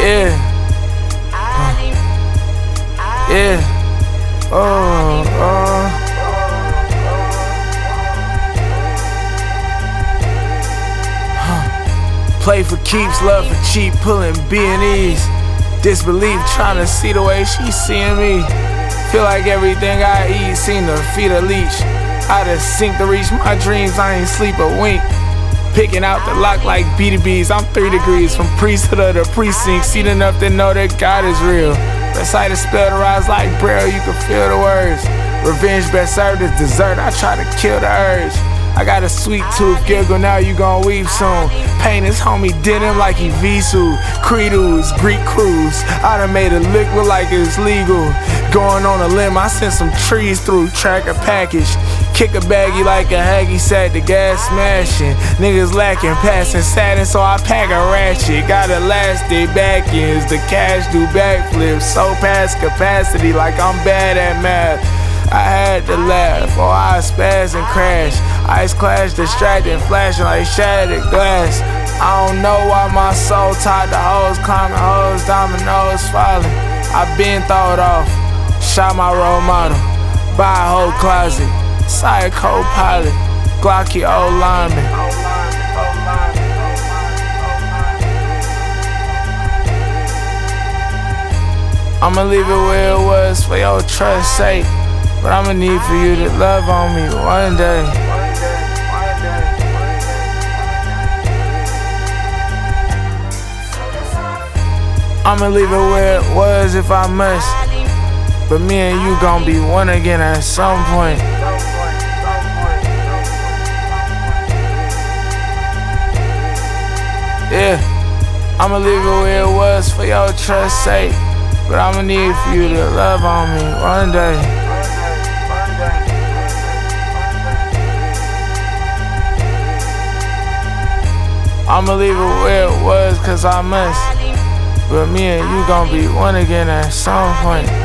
Yeah. Yeah. Play for keeps, love for cheap, pulling B&Es. Disbelief, trying to see the way she seeing me. Feel like everything I eat seem to feed a leech. I just sink to reach my dreams, I ain't sleep a wink. Picking out the lock like BDBs. I'm 3 degrees from priesthood of the precinct. Seen enough to know that God is real. Recite a spell to rise like Braille, you can feel the words. Revenge best served as dessert, I try to kill the urge. I got a sweet tooth, giggle, now you gon' weep soon. Pain his homie did him like he Visu. Credos, Greek cruise. I done made a lick look like it's legal. Going on a limb, I sent some trees through, track a package. Kick a baggie like a haggy sack, the gas smashing. Niggas lacking, passing satin, so I pack a ratchet. Got elastic back ends, the cash do backflips. So past capacity like I'm bad at math. I had to laugh, or I spaz and crash. Ice clash, distracting, flashing like shattered glass. I don't know why my soul tied to hoes, climbing hoes, dominoes falling. I been thrown off, shot my role model, buy a whole closet, side co-pilot, Glocky old lineman. I'ma leave it where it was for your trust's sake. But I'ma need for you to love on me one day. I'ma leave it where it was if I must. But me and you gon' be one again at some point. Yeah, I'ma leave it where it was for your trust's sake. But I'ma need for you to love on me one day. I'ma leave it where it was cause I must. But me and you gon' be one again at some point.